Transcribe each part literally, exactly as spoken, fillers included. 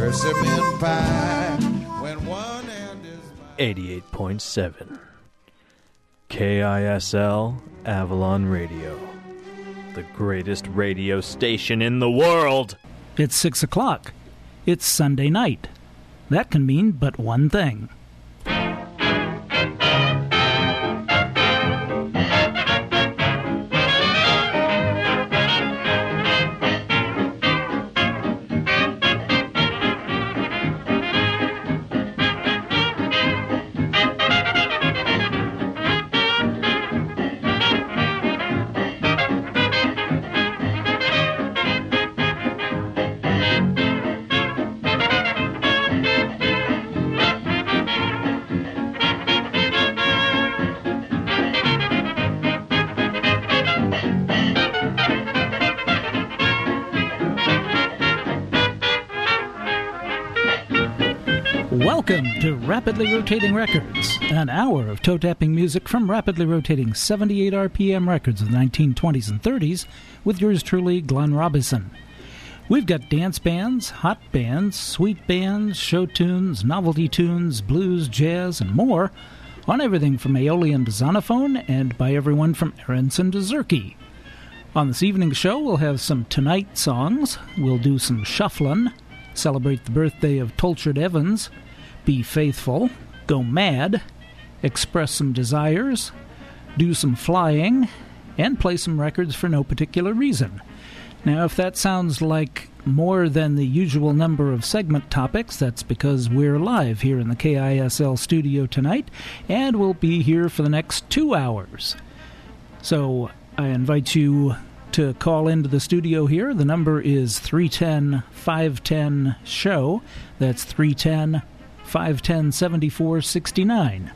persimmon pie. When one end is eighty-eight point seven K I S L Avalon Radio, the greatest radio station in the world. It's six o'clock. It's Sunday night. That can mean but one thing. Welcome to Rapidly Rotating Records, an hour of toe-tapping music from rapidly rotating seventy-eight R P M records of the nineteen twenties and thirties with yours truly, Glenn Robinson. We've got dance bands, hot bands, sweet bands, show tunes, novelty tunes, blues, jazz, and more on everything from Aeolian to Zonophone and by everyone from Aronson to Zerke. On this evening's show, we'll have some Tonight songs, we'll do some shufflin', celebrate the birthday of Tolchard Evans, Be Faithful, Go Mad, express some desires, do some flying, and play some records for no particular reason. Now, if that sounds like more than the usual number of segment topics, that's because we're live here in the K I S L studio tonight, and we'll be here for the next two hours. So I invite you to call into the studio here. The number is three one zero, five one zero, S H O W. That's three one zero, five one zero, seven four six nine.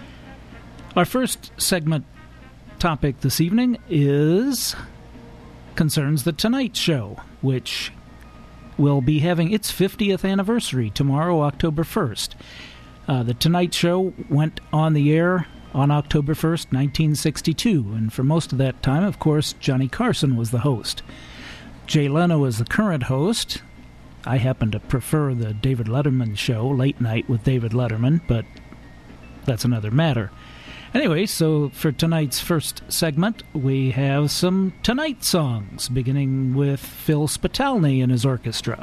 Our first segment topic this evening is concerns the Tonight Show, which will be having its fiftieth anniversary tomorrow, October first. Uh, the Tonight Show went on the air on October first, nineteen sixty-two, and for most of that time, of course, Johnny Carson was the host. Jay Leno is the current host. I happen to prefer the David Letterman show, Late Night with David Letterman, but that's another matter. Anyway, so for tonight's first segment, we have some Tonight songs, beginning with Phil Spitalny and his orchestra.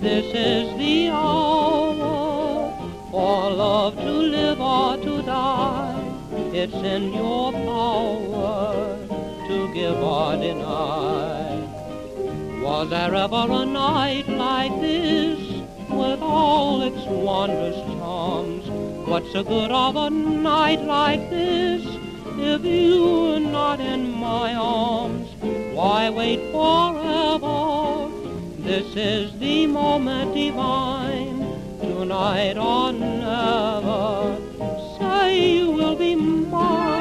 This is the hour for love to live or to die. It's in your power to give or deny. Was there ever a night like this, with all its wondrous charms? What's the good of a night like this, if you're not in my arms? Why wait forever? This is the moment divine, tonight or never. Say you will be mine.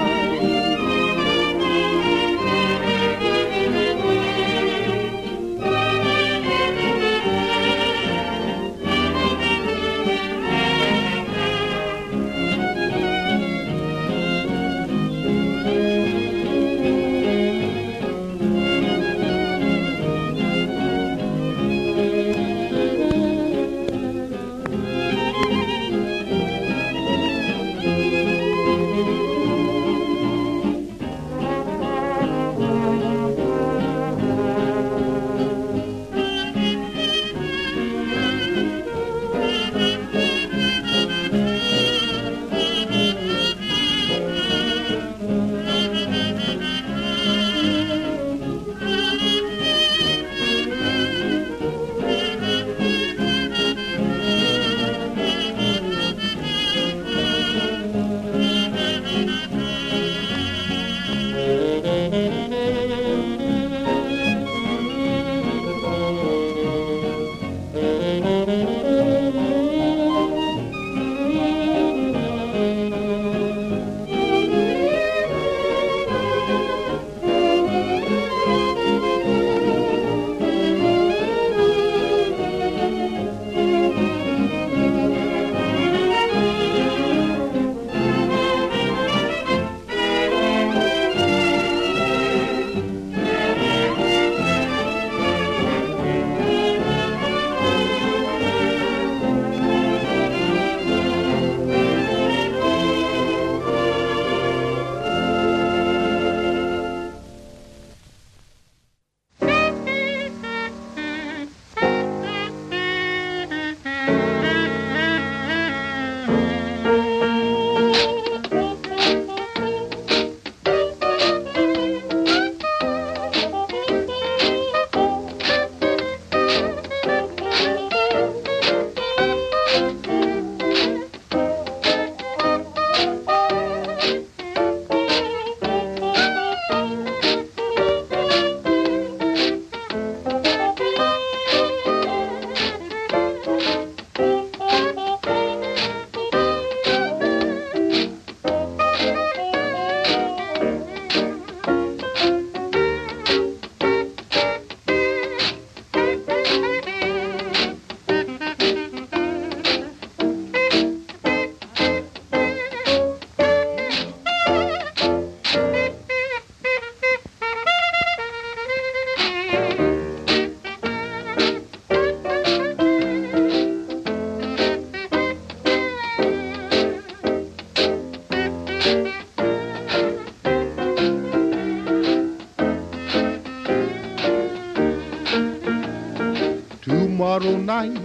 Tomorrow night,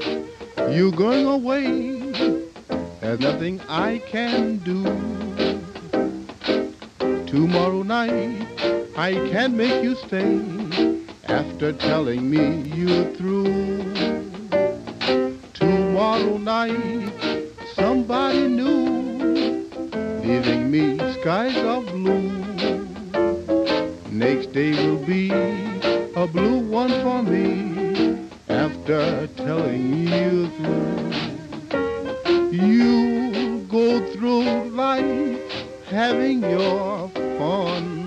you're going away. There's nothing I can do. Tomorrow night, I can't make you stay after telling me you're through. Tomorrow night, somebody new, leaving me skies of blue. Next day will be a blue one for me after telling you through. You go through life having your fun.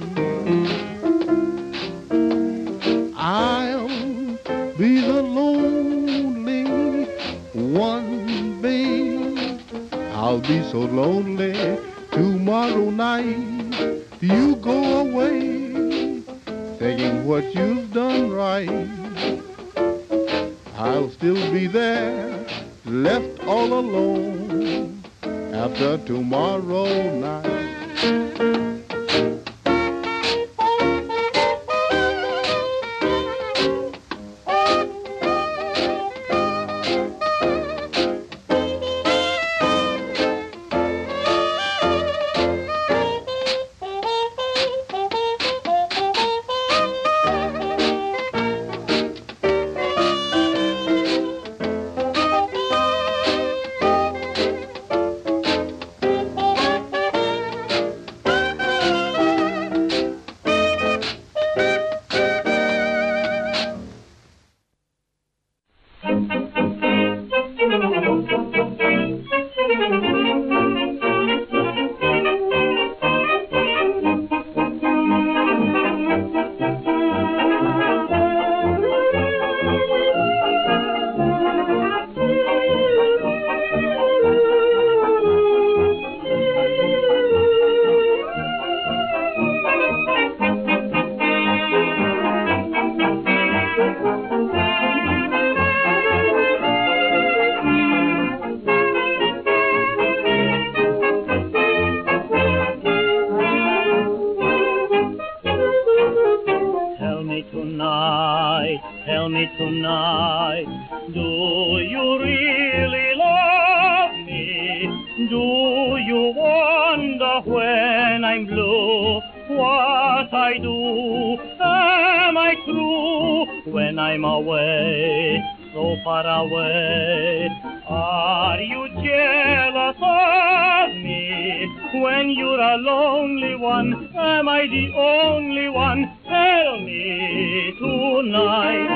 I'll be the lonely one, babe. I'll be so lonely tomorrow night. You go away thinking what you've done right. I'll still be there, left all alone after tomorrow night. me tonight, tell me tonight, do you really love me? Do you wonder when I'm blue what I do? Am I true when I'm away, so far away? Are you jealous of me when you're a lonely one? Am I the only one? Tell me tonight.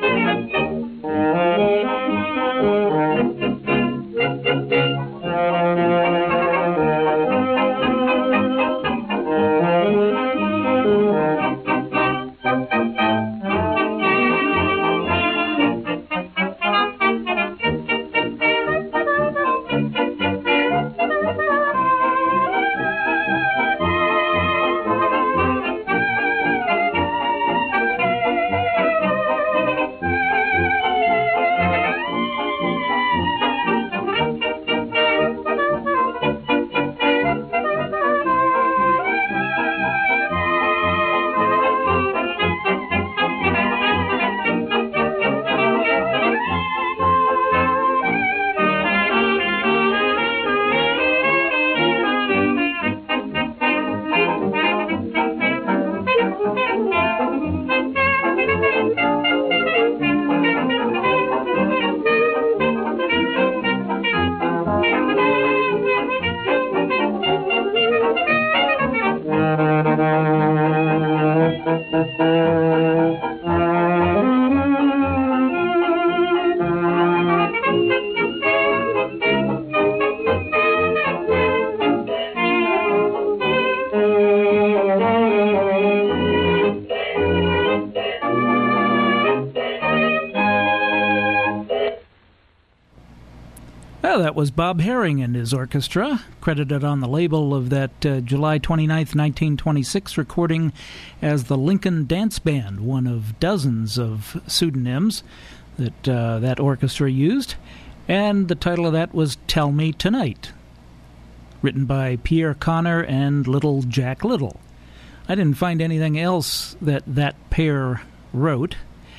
That was Bob Herring and his orchestra, credited on the label of that uh, July twenty-ninth, nineteen twenty-six recording as the Lincoln Dance Band, one of dozens of pseudonyms that uh, that orchestra used. And the title of that was Tell Me Tonight, written by Pierre Connor and Little Jack Little. I didn't find anything else that that pair wrote,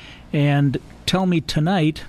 and Tell Me Tonight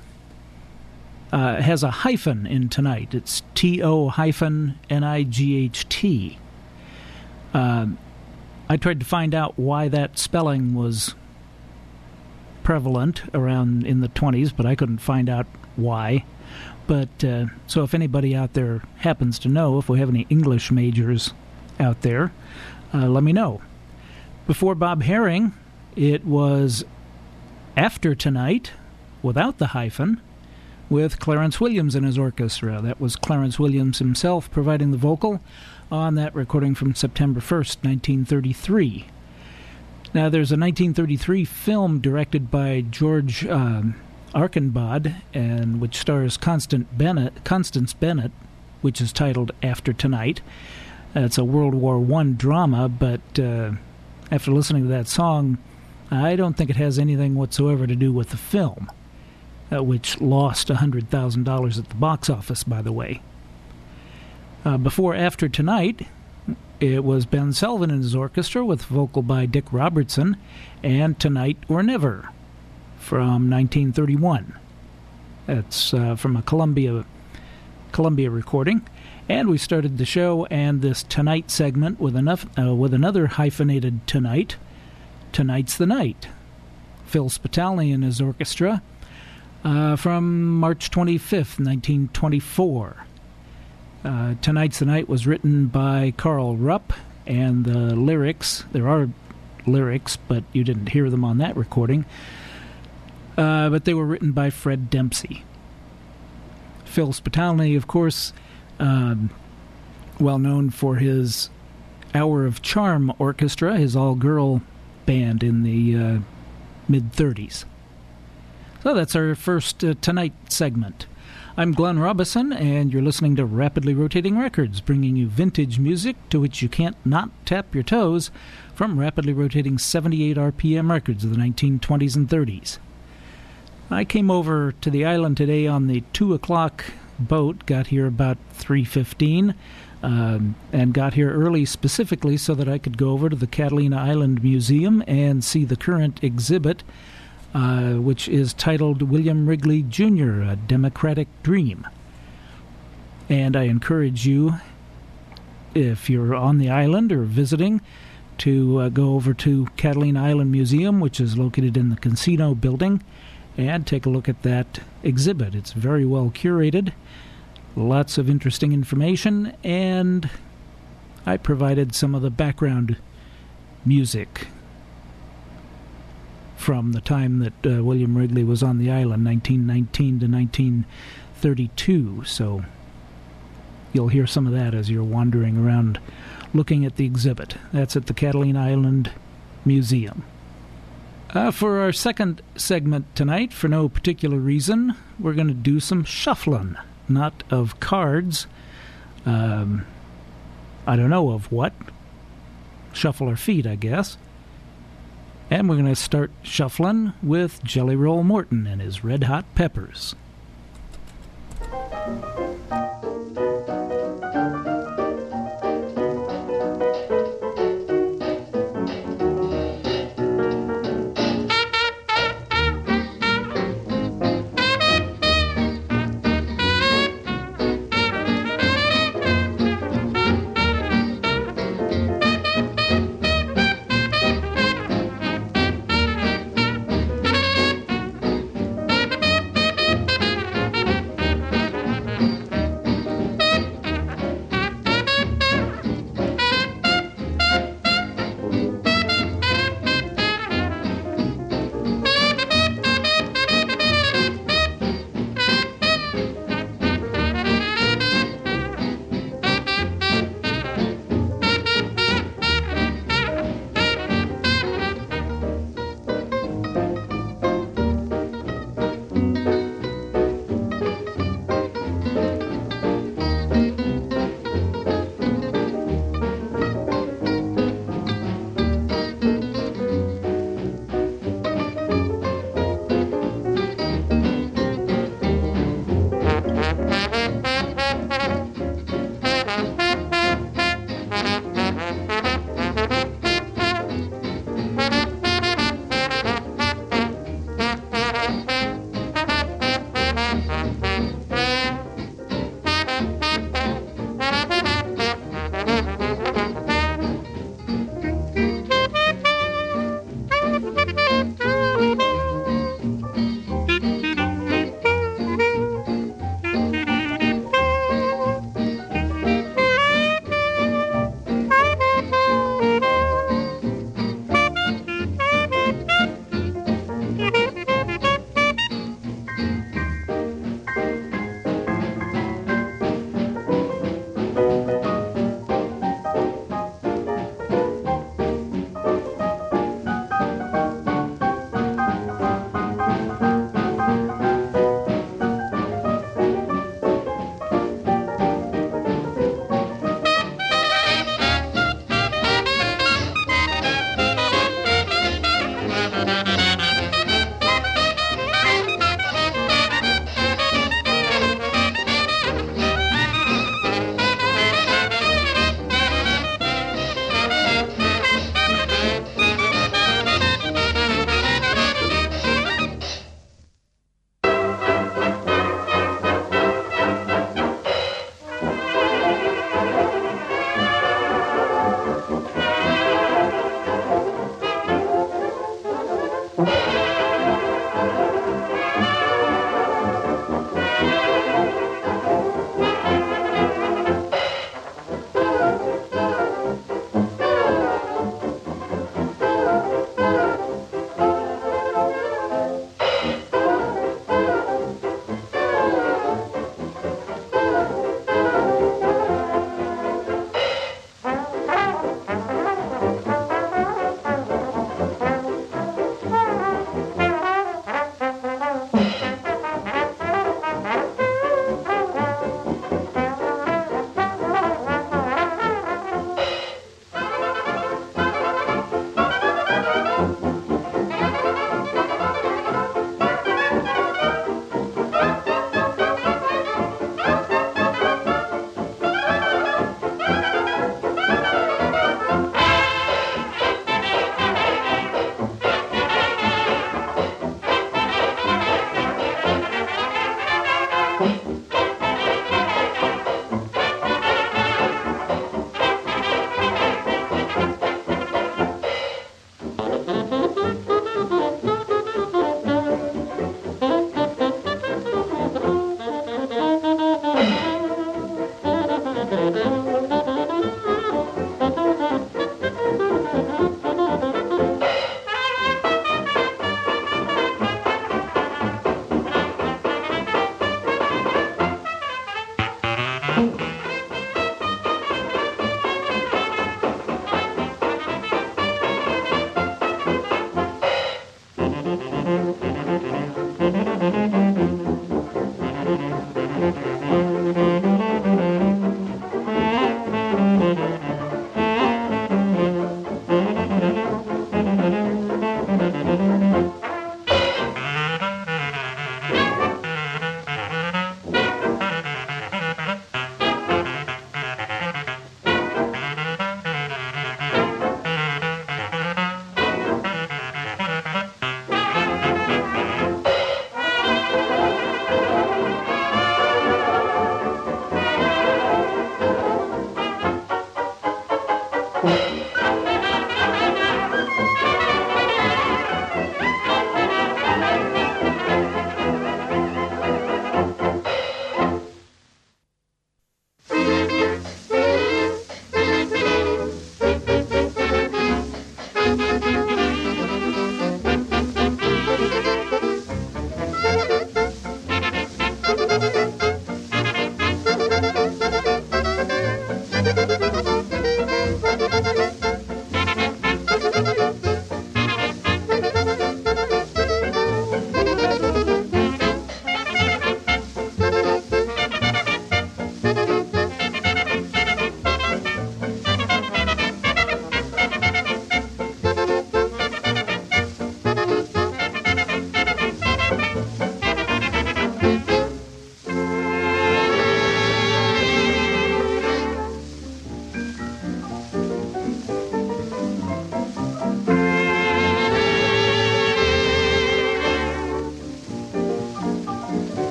Uh, has a hyphen in tonight. It's T O hyphen N I G H T. Uh, I tried to find out why that spelling was prevalent around in the twenties, but I couldn't find out why. But uh, so if anybody out there happens to know, if we have any English majors out there, uh, let me know. Before Bob Herring, it was After Tonight, without the hyphen, with Clarence Williams and his orchestra. That was Clarence Williams himself providing the vocal on that recording from September first, nineteen thirty-three. Now, there's a nineteen thirty-three film directed by George um, Archambaud, and which stars Constant Bennett, Constance Bennett, which is titled After Tonight. Uh, it's a World War One drama, but uh, after listening to that song, I don't think it has anything whatsoever to do with the film. Uh, which lost one hundred thousand dollars at the box office, by the way. Uh, before After Tonight, it was Ben Selvin and his orchestra with vocal by Dick Robertson, and Tonight or Never from nineteen thirty-one. That's uh, from a Columbia, Columbia recording. And we started the show and this Tonight segment with, enough, uh, with another hyphenated Tonight. Tonight's the Night. Phil Spitalny and his orchestra. Uh, from March twenty-fifth, nineteen twenty-four. Uh, Tonight's the Night was written by Carl Rupp, and the lyrics, there are lyrics, but you didn't hear them on that recording, uh, but they were written by Fred Dempsey. Phil Spitalny, of course, um, well known for his Hour of Charm Orchestra, his all-girl band in the uh, mid-thirties. So that's our first uh, Tonight segment. I'm Glenn Robison, and you're listening to Rapidly Rotating Records, bringing you vintage music to which you can't not tap your toes from rapidly rotating seventy-eight R P M records of the nineteen twenties and thirties. I came over to the island today on the two o'clock boat. Got here about three fifteen, um, and got here early specifically so that I could go over to the Catalina Island Museum and see the current exhibit, uh, which is titled William Wrigley Junior, A Democratic Dream. And I encourage you, if you're on the island or visiting, to uh, go over to Catalina Island Museum, which is located in the Casino Building, and take a look at that exhibit. It's very well curated, lots of interesting information, and I provided some of the background music from the time that uh, William Wrigley was on the island, nineteen nineteen to nineteen thirty-two, so you'll hear some of that as you're wandering around looking at the exhibit. That's at the Catalina Island Museum. Uh, for our second segment tonight, for no particular reason, we're going to do some shuffling. Not of cards. Um, I don't know of what. Shuffle our feet, I guess. And we're going to start shuffling with Jelly Roll Morton and his Red Hot Peppers.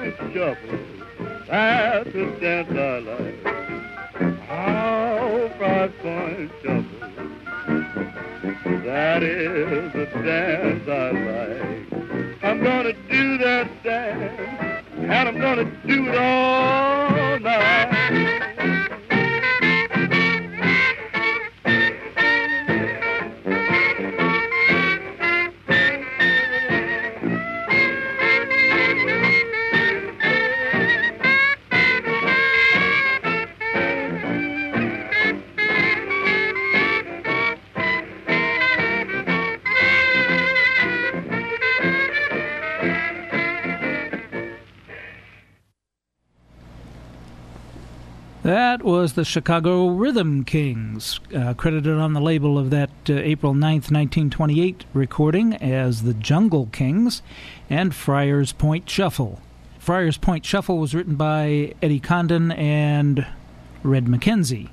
point shuffle, that's the dance I like. Oh, five point shuffle, that is the dance I like. I'm gonna do that dance, and I'm gonna do it all night. That was the Chicago Rhythm Kings, uh, credited on the label of that uh, April ninth, nineteen twenty-eight recording as the Jungle Kings and Friars Point Shuffle. Friars Point Shuffle was written by Eddie Condon and Red McKenzie.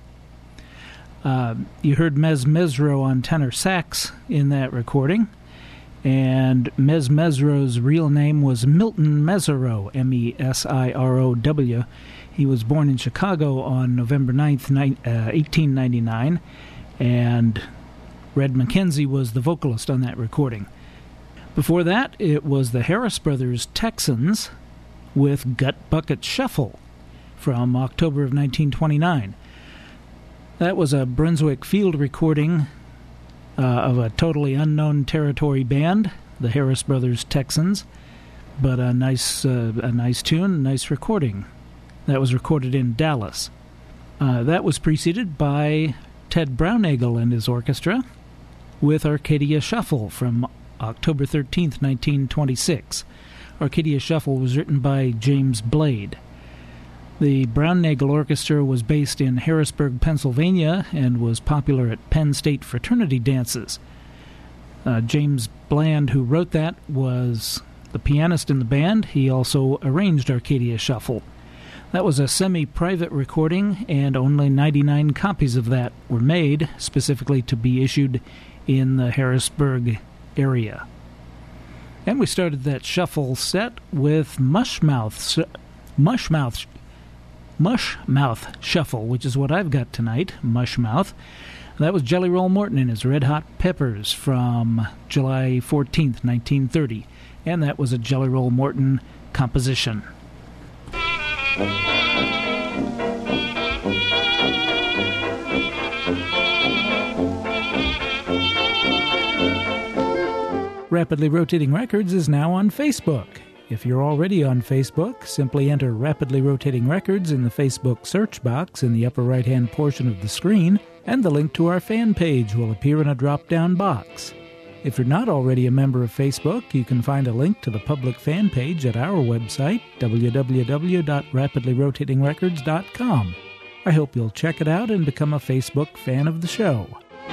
Uh, you heard Mez Mesro on tenor sax in that recording, and Mez Mesro's real name was Milton Meserow, M E S I R O W. He was born in Chicago on November ninth, eighteen ninety-nine, and Red McKenzie was the vocalist on that recording. Before that, it was the Harris Brothers Texans with Gut Bucket Shuffle from October of nineteen twenty-nine. That was a Brunswick Field recording uh, of a totally unknown territory band, the Harris Brothers Texans, but a nice, uh, a nice tune, a nice recording. That was recorded in Dallas. Uh, that was preceded by Ted Brownagel and his orchestra with Arcadia Shuffle from October thirteenth, nineteen twenty-six. Arcadia Shuffle was written by James Blade. The Brownagel Orchestra was based in Harrisburg, Pennsylvania, and was popular at Penn State fraternity dances. Uh, James Bland, who wrote that, was the pianist in the band. He also arranged Arcadia Shuffle. That was a semi-private recording, and only ninety-nine copies of that were made, specifically to be issued in the Harrisburg area. And we started that shuffle set with Mushmouth, Mushmouth, Mushmouth Shuffle, which is what I've got tonight, Mushmouth. That was Jelly Roll Morton and his Red Hot Peppers from July fourteenth, nineteen thirty. And that was a Jelly Roll Morton composition. Rapidly Rotating Records is now on Facebook. If you're already on Facebook, simply enter Rapidly Rotating Records in the Facebook search box in the upper right-hand portion of the screen, and the link to our fan page will appear in a drop-down box. If you're not already a member of Facebook, you can find a link to the public fan page at our website, w w w dot rapidly rotating records dot com. I hope you'll check it out and become a Facebook fan of the show.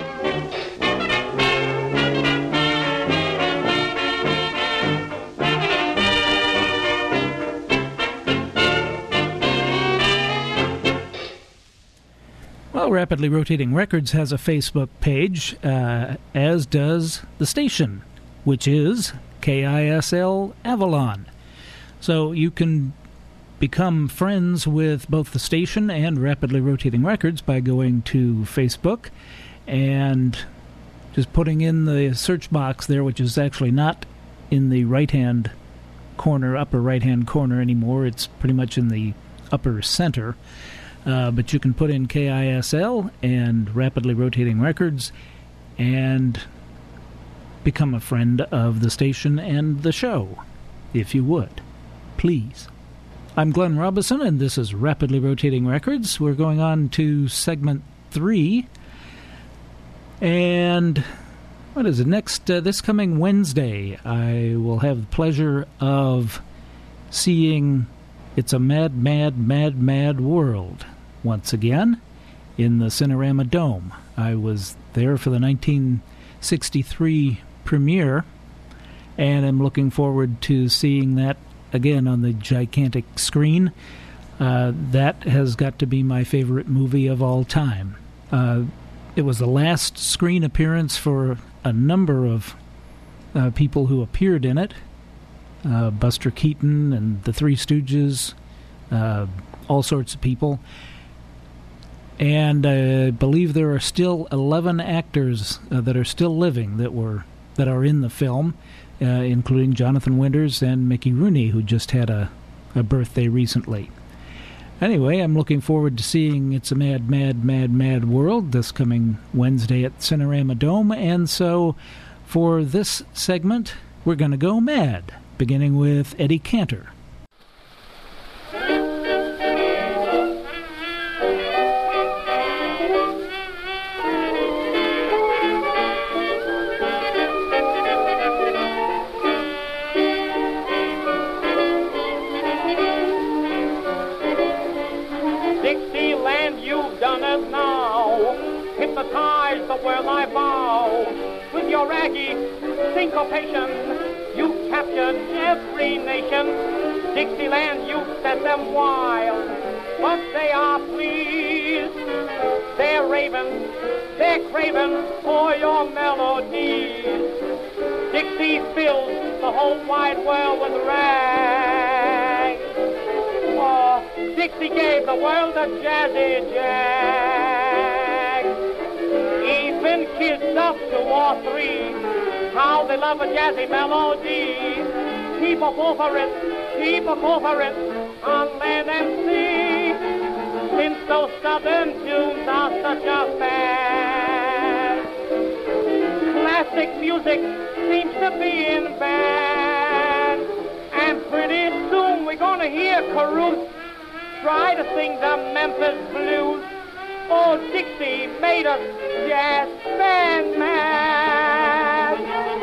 Well, Rapidly Rotating Records has a Facebook page, uh, as does the station, which is K I S L Avalon. So you can become friends with both the station and Rapidly Rotating Records by going to Facebook and just putting in the search box there, which is actually not in the right-hand corner, upper right-hand corner anymore. It's pretty much in the upper center. Uh, but you can put in K I S L and Rapidly Rotating Records and become a friend of the station and the show, if you would. Please. I'm Glenn Robison, and this is Rapidly Rotating Records. We're going on to segment three. And what is it? Next, uh, this coming Wednesday, I will have the pleasure of seeing It's a Mad, Mad, Mad, Mad World once again in the Cinerama Dome. I was there for the nineteen sixty-three premiere, and I'm looking forward to seeing that again on the gigantic screen. Uh, that has got to be my favorite movie of all time. Uh, it was the last screen appearance for a number of uh, people who appeared in it. uh, Buster Keaton and the Three Stooges, uh, all sorts of people. And I believe there are still eleven actors uh, that are still living that were that are in the film, uh, including Jonathan Winters and Mickey Rooney, who just had a, a birthday recently. Anyway, I'm looking forward to seeing It's a Mad, Mad, Mad, Mad World this coming Wednesday at Cinerama Dome. And so for this segment, we're going to go mad, beginning with Eddie Cantor. Hypnotize the world I bow. With your raggy syncopation, you captured every nation. Dixieland, you set them wild, but they are pleased. They're raving, they're craving for your melodies. Dixie fills the whole wide world with rags. Oh, Dixie gave the world a jazzy jag. Even kids up to or three, how they love a jazzy melody. Keep a pull for it, keep a pull for it on land and sea. Since those southern tunes are such a fad, classic music seems to be in band. And pretty soon we're gonna hear Caruth try to sing the Memphis blues. Oh, Dixie made us jazz band mad.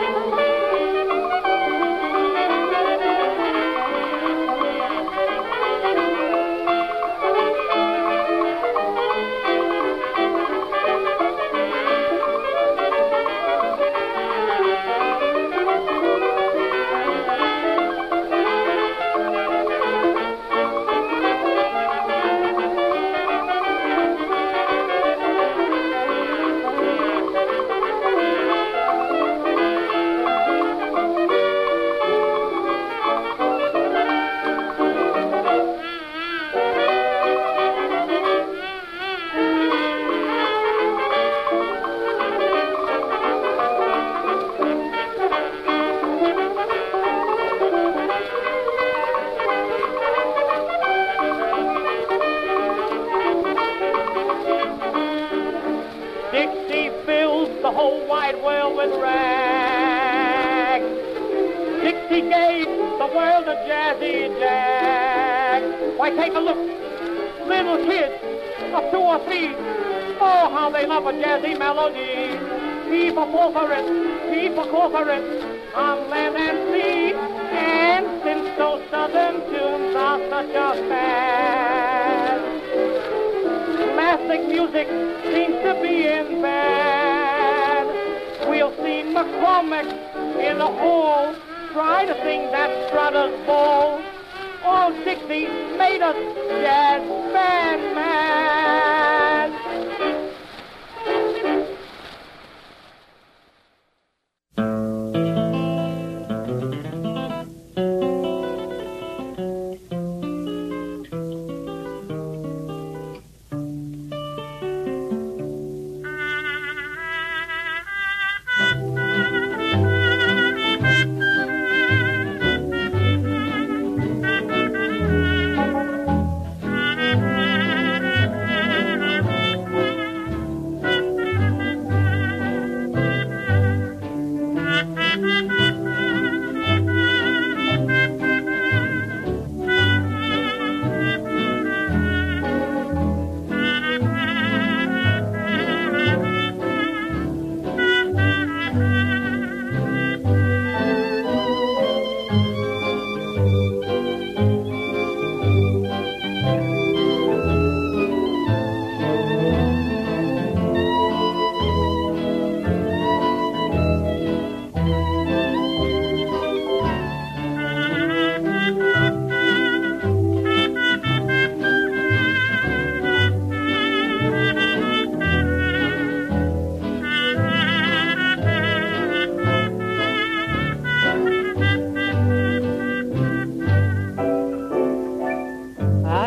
Take a look, little kids of two or three. Oh, how they love a jazzy melody. Keep a pull for it, keep a call for it on land and sea. And since those southern tunes are such a fad, classic music seems to be in bad. We'll see McCormick in the hall try to sing that Strutter's Ball. Oh, Dixie made us jazz band mad.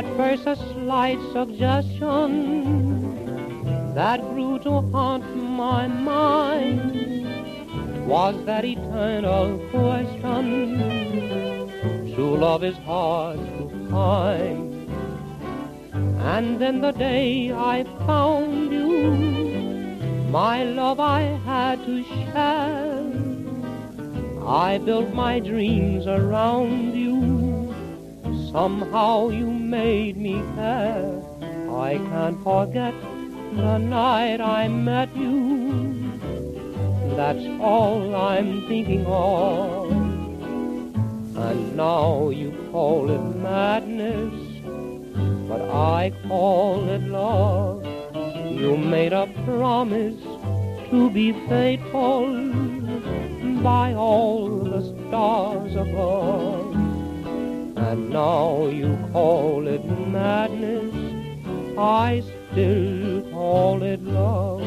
At first a slight suggestion that grew to haunt my mind was that eternal question, true love is hard to find. And then the day I found you, my love I had to share. I built my dreams around you, somehow you made me care. I can't forget the night I met you, that's all I'm thinking of. And now you call it madness, but I call it love. You made a promise to be faithful by all the stars above. And now you call it madness, I still call it love.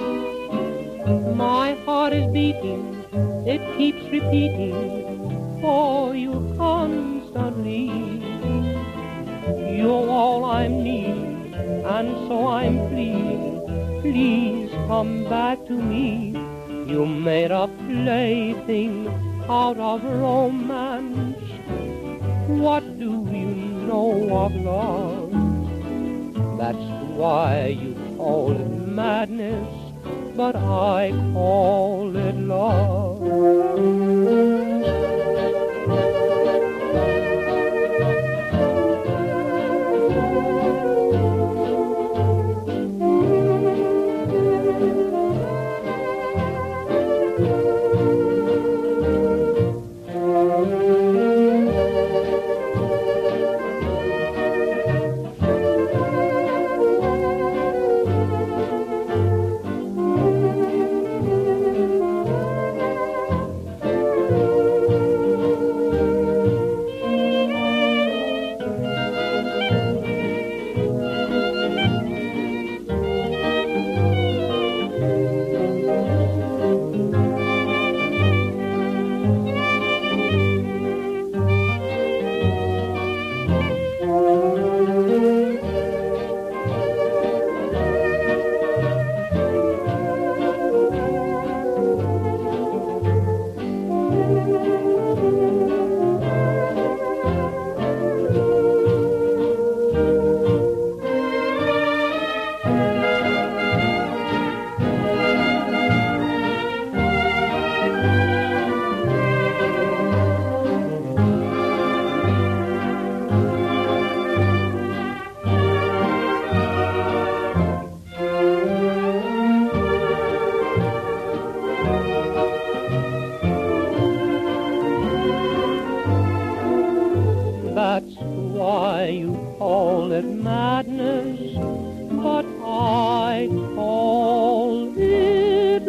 My heart is beating, it keeps repeating for you constantly. You're all I need, and so I'm pleading, please come back to me. You made a plaything out of romance. What do you know of love? That's why you call it madness, but I call it love. That's why you call it madness, but I call it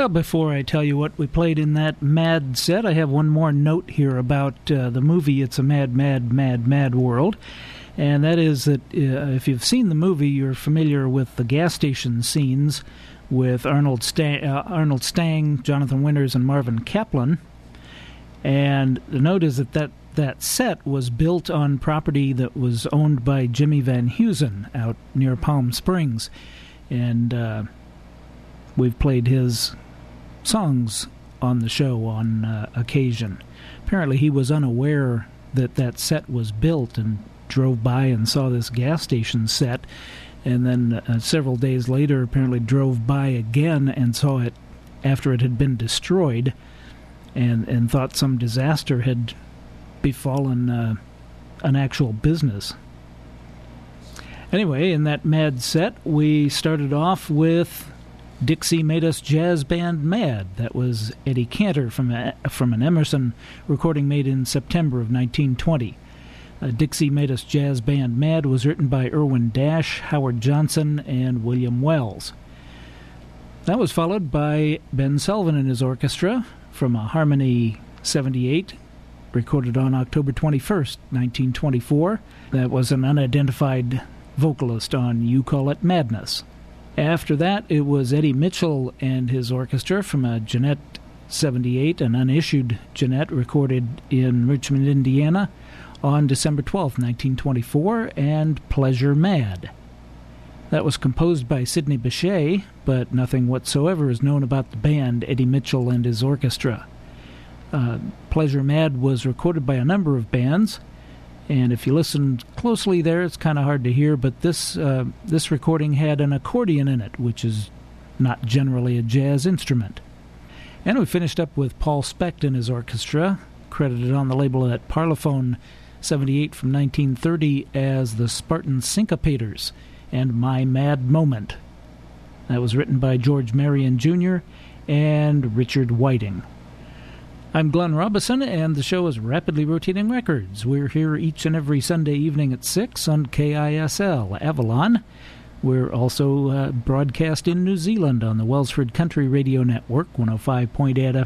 Well, before I tell you what we played in that Mad set, I have one more note here about uh, the movie It's a Mad, Mad, Mad, Mad World. And that is that uh, if you've seen the movie, you're familiar with the gas station scenes with Arnold, Sta- uh, Arnold Stang, Jonathan Winters, and Marvin Kaplan. And the note is that, that that set was built on property that was owned by Jimmy Van Heusen out near Palm Springs. And uh, we've played his songs on the show on uh, occasion. Apparently he was unaware that that set was built and drove by and saw this gas station set, and then uh, several days later apparently drove by again and saw it after it had been destroyed, and, and thought some disaster had befallen uh, an actual business. Anyway, in that Mad set, we started off with Dixie Made Us Jazz Band Mad. That was Eddie Cantor from a, from an Emerson recording made in September of nineteen twenty. Uh, Dixie Made Us Jazz Band Mad was written by Irwin Dash, Howard Johnson, and William Wells. That was followed by Ben Sullivan and his orchestra from a Harmony seventy-eight, recorded on October twenty-first, nineteen twenty-four. That was an unidentified vocalist on You Call It Madness. After that, it was Eddie Mitchell and his orchestra from a Jeanette seventy-eight, an unissued Jeanette recorded in Richmond, Indiana, on December twelfth, nineteen twenty-four, and Pleasure Mad. That was composed by Sidney Bechet, but nothing whatsoever is known about the band, Eddie Mitchell and his orchestra. Uh, Pleasure Mad was recorded by a number of bands, and if you listen closely there, it's kind of hard to hear, but this uh, this recording had an accordion in it, which is not generally a jazz instrument. And we finished up with Paul Specht and his orchestra, credited on the label at Parlophone seventy-eight from nineteen thirty as the Spartan Syncopators and My Mad Moment. That was written by George Marion Junior and Richard Whiting. I'm Glenn Robison, and the show is Rapidly Rotating Records. We're here each and every Sunday evening at six on K I S L, Avalon. We're also uh, broadcast in New Zealand on the Wellsford Country Radio Network, one oh five point eight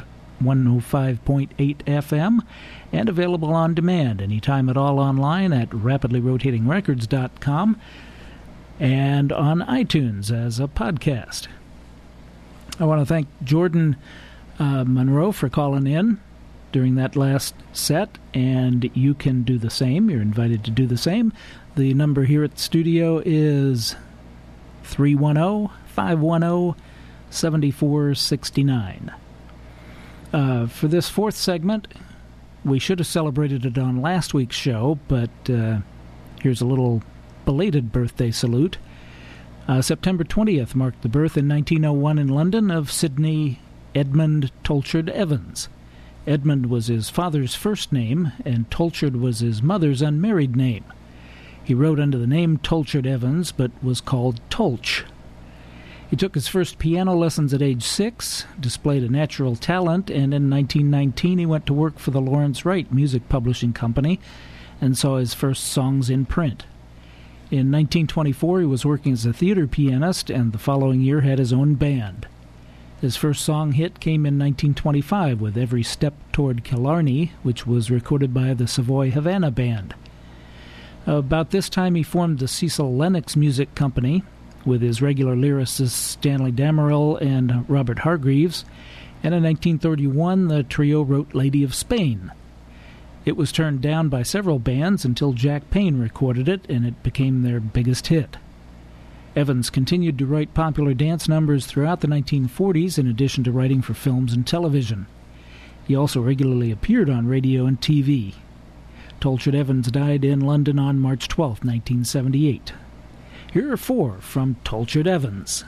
F M, and available on demand anytime at all online at rapidly rotating records dot com and on iTunes as a podcast. I want to thank Jordan Uh, Monroe for calling in during that last set, and you can do the same. You're invited to do the same. The number here at the studio is three one zero, five one zero, seven four six nine. Uh, for this fourth segment, we should have celebrated it on last week's show, but uh, here's a little belated birthday salute. Uh, September twentieth marked the birth in nineteen oh one in London of Sidney Edmund Tolchard Evans. Edmund was his father's first name, and Tolchard was his mother's unmarried name. He wrote under the name Tolchard Evans, but was called Tolch. He took his first piano lessons at age six, displayed a natural talent, and in nineteen nineteen he went to work for the Lawrence Wright Music Publishing Company and saw his first songs in print. In nineteen twenty-four he was working as a theater pianist, and the following year had his own band. His first song hit came in nineteen twenty-five with Every Step Toward Killarney, which was recorded by the Savoy Havana Band. About this time he formed the Cecil Lennox Music Company with his regular lyricists Stanley Damerel and Robert Hargreaves, and in nineteen thirty-one the trio wrote Lady of Spain. It was turned down by several bands until Jack Payne recorded it, and it became their biggest hit. Evans continued to write popular dance numbers throughout the nineteen forties, in addition to writing for films and television. He also regularly appeared on radio and T V. Tolchard Evans died in London on March twelfth, nineteen seventy-eight. Here are four from Tolchard Evans.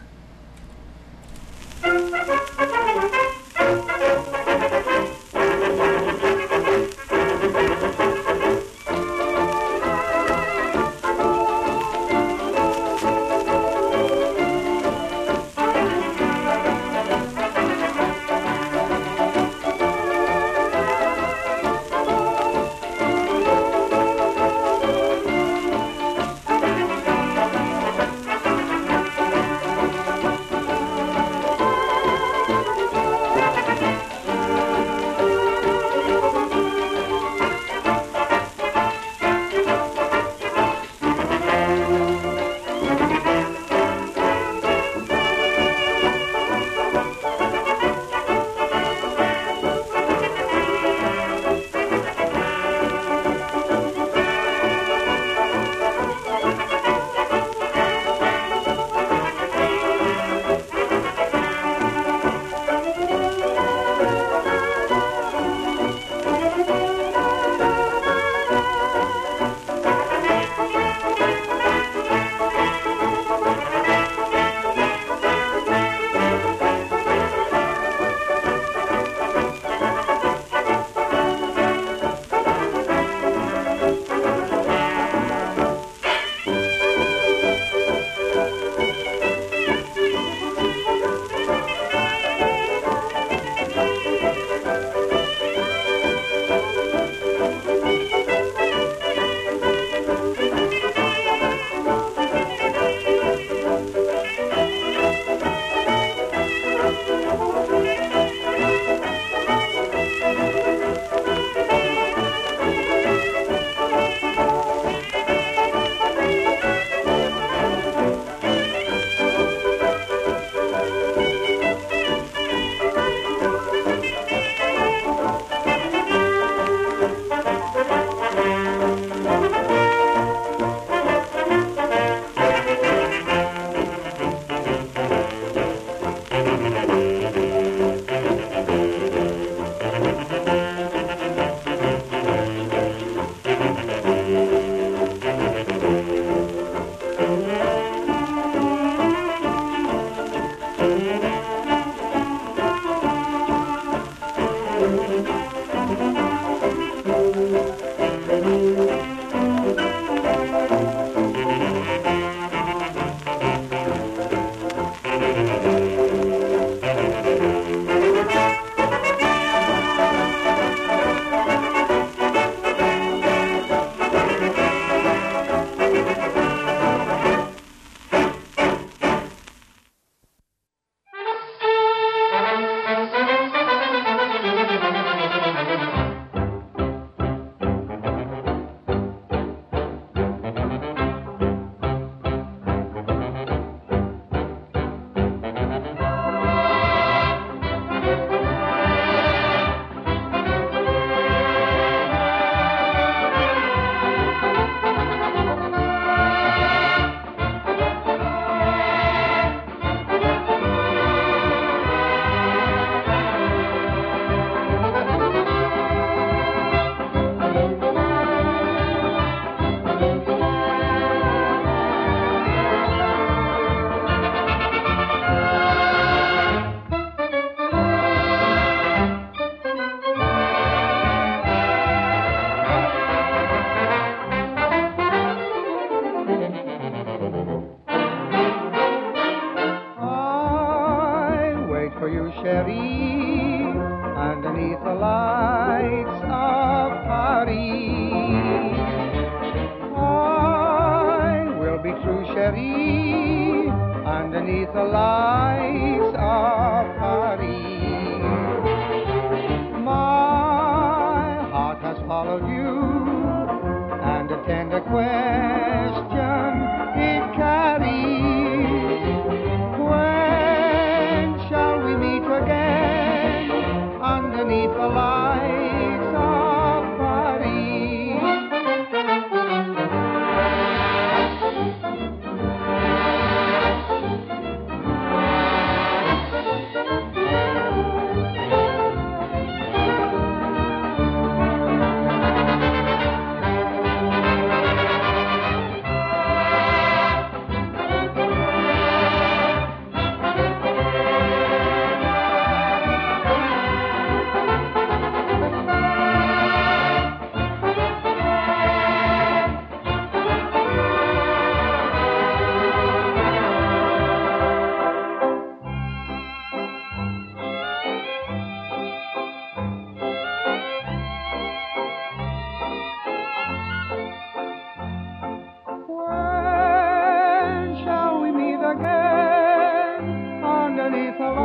and a tender question it carries. When shall we meet again underneath the lights of Paris? When shall we meet again underneath the